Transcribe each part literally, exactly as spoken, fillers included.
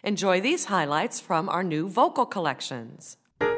Enjoy these highlights from our new vocal collections.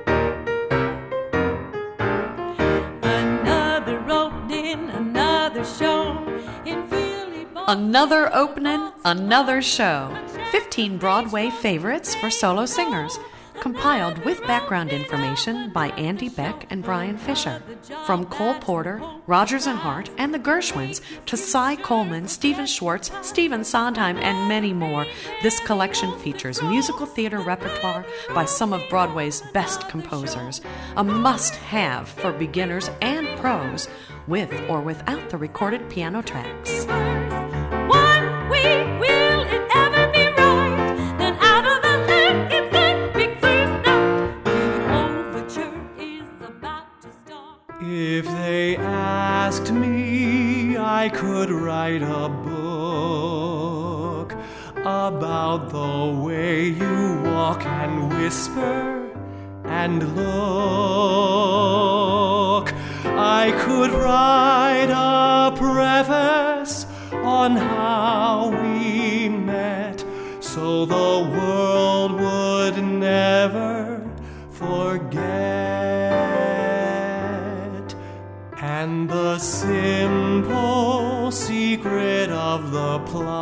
Another opening, another show in Philly. Another opening, another show. fifteen Broadway favorites for solo singers, compiled with background information by Andy Beck and Brian Fisher. From Cole Porter, Rodgers and Hart, and the Gershwins to Cy Coleman, Stephen Schwartz, Stephen Sondheim, and many more, this collection features musical theater repertoire by some of Broadway's best composers. A must-have for beginners and pros, with or without the recorded piano tracks. One week, will it ever be right? Then out of the hat gets that big first note. The overture is about to start. If they asked me, I could write a book about the way you walk and whisper and look. I could write a preface on how we met, so the world would never forget. And the simple secret of the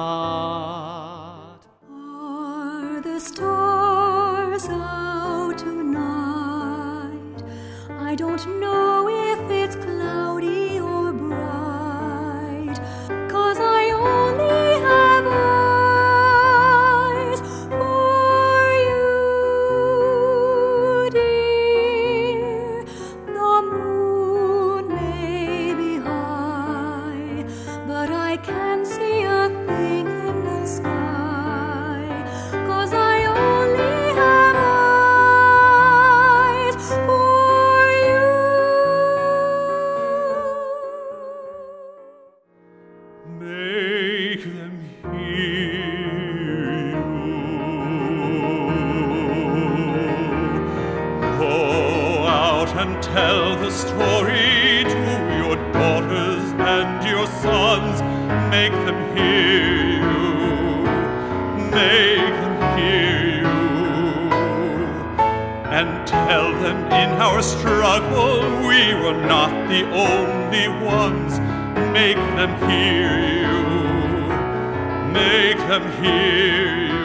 plot. Are the stars out tonight? I don't know if it's cloudy or bright, 'cause I only have eyes for you, dear. The moon may be high, but I can't see a thing in the sky, 'cause I only have eyes for you. Make them hear you. Go out and tell the story to your daughters and your sons. Make them hear you. Make them hear you. And tell them in our struggle we were not the only ones. Make them hear you. Make them hear you.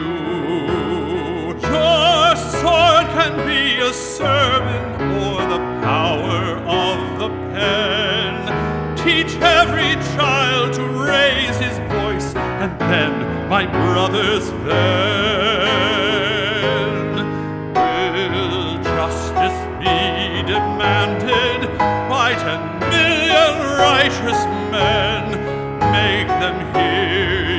Your sword can be a sermon or the power of the pen. Teach every child to raise his voice, and then, my brothers, then will justice be demanded by ten million righteous men. Make them hear